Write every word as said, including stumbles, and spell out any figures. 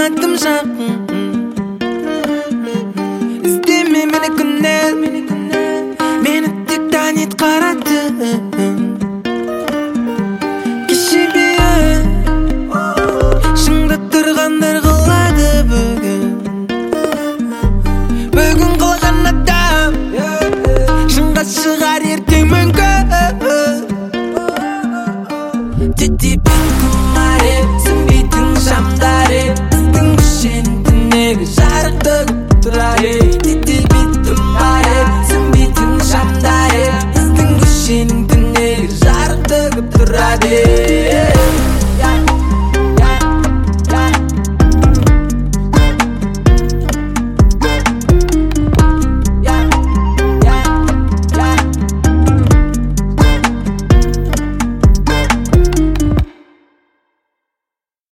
айттым жақын. Іздеме мені күннен, мені тек танит қарады. Кешебе шыңда тұрғандар қылады бүгін. Бүгін қылған адам шыңға шығар ертең мүмкін. Тетті бет құмары сөнбейтін шамдары, біздің көшенің түнегі жарықтық тұрады. Тетті бет құмары сөнбейтін шамдары, біздің көшенің түнегі жарықтық тұрады.